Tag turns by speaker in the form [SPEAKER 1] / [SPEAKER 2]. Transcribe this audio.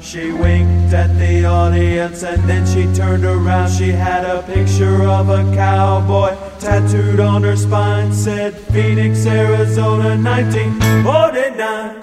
[SPEAKER 1] She winked at the audience and then she turned around. She had a picture of a cowboy tattooed on her spine. Said Phoenix, Arizona, 1949.